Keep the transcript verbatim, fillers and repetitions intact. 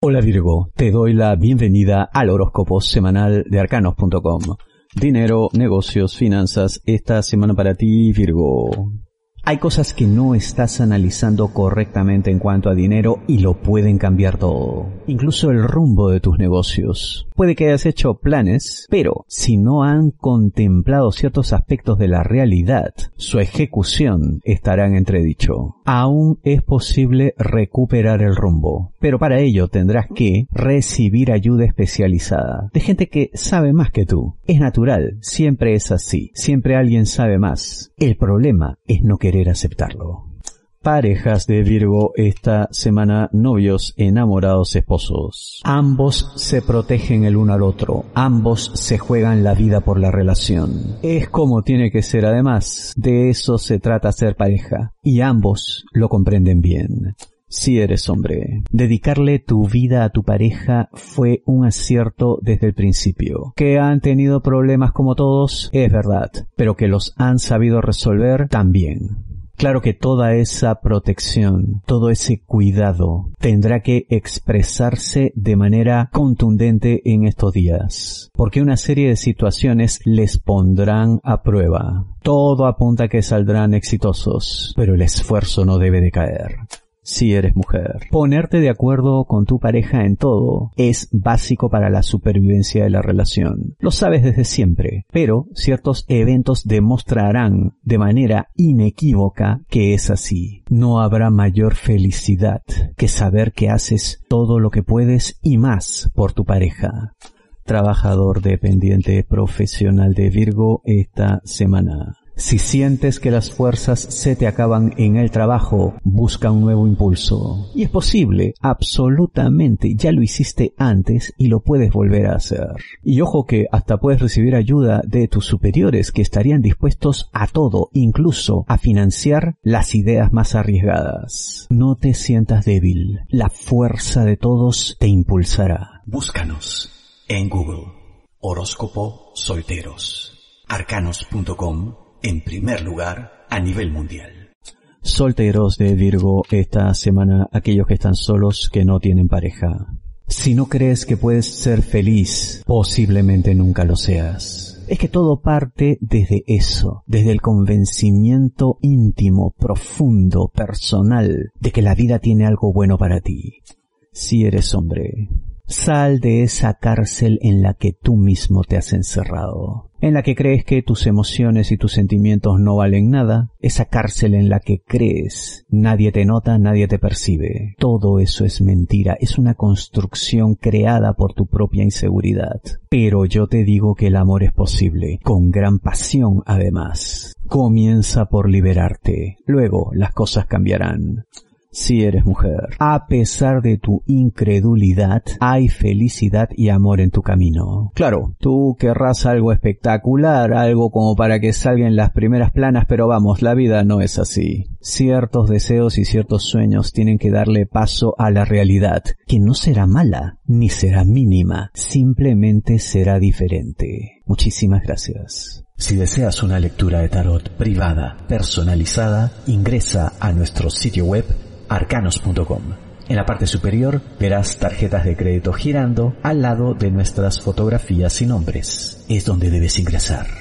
Hola Virgo, te doy la bienvenida al horóscopo semanal de arcanos punto com. Dinero, negocios, finanzas, esta semana para ti, Virgo. Hay cosas que no estás analizando correctamente en cuanto a dinero y lo pueden cambiar todo, incluso el rumbo de tus negocios. Puede que hayas hecho planes, pero si no han contemplado ciertos aspectos de la realidad, su ejecución estará en entredicho. Aún es posible recuperar el rumbo, pero para ello tendrás que recibir ayuda especializada de gente que sabe más que tú. Es natural, siempre es así, siempre alguien sabe más. El problema es no querer aceptarlo. Parejas de Virgo esta semana, novios, enamorados, esposos. Ambos se protegen el uno al otro, ambos se juegan la vida por la relación. Es como tiene que ser además, de eso se trata ser pareja, y ambos lo comprenden bien. Si eres hombre, dedicarle tu vida a tu pareja fue un acierto desde el principio. Que han tenido problemas como todos, es verdad, pero que los han sabido resolver también. Claro que toda esa protección, todo ese cuidado tendrá que expresarse de manera contundente en estos días, porque una serie de situaciones les pondrán a prueba. Todo apunta a que saldrán exitosos, pero el esfuerzo no debe decaer. Si eres mujer, ponerte de acuerdo con tu pareja en todo es básico para la supervivencia de la relación. Lo sabes desde siempre, pero ciertos eventos demostrarán de manera inequívoca que es así. No habrá mayor felicidad que saber que haces todo lo que puedes y más por tu pareja. Trabajador dependiente profesional de Virgo esta semana. Si sientes que las fuerzas se te acaban en el trabajo, busca un nuevo impulso. Y es posible, absolutamente, ya lo hiciste antes y lo puedes volver a hacer. Y ojo que hasta puedes recibir ayuda de tus superiores que estarían dispuestos a todo, incluso a financiar las ideas más arriesgadas. No te sientas débil, la fuerza de todos te impulsará. Búscanos en Google, horóscopo solteros, arcanos punto com. En primer lugar, a nivel mundial. Solteros de Virgo esta semana, aquellos que están solos, que no tienen pareja. Si no crees que puedes ser feliz, posiblemente nunca lo seas. Es que todo parte desde eso, desde el convencimiento íntimo, profundo, personal, de que la vida tiene algo bueno para ti. Si eres hombre, sal de esa cárcel en la que tú mismo te has encerrado, en la que crees que tus emociones y tus sentimientos no valen nada, esa cárcel en la que crees nadie te nota, nadie te percibe. Todo eso es mentira, es una construcción creada por tu propia inseguridad. Pero yo te digo que el amor es posible, con gran pasión además. Comienza por liberarte, luego las cosas cambiarán. Si eres mujer, a pesar de tu incredulidad, hay felicidad y amor en tu camino. Claro, tú querrás algo espectacular, algo como para que salgan las primeras planas, pero vamos, la vida no es así. Ciertos deseos y ciertos sueños tienen que darle paso a la realidad, que no será mala, ni será mínima, simplemente será diferente. Muchísimas gracias. Si deseas una lectura de tarot privada, personalizada, ingresa a nuestro sitio web arcanos punto com. En la parte superior verás tarjetas de crédito girando al lado de nuestras fotografías y nombres. Es donde debes ingresar.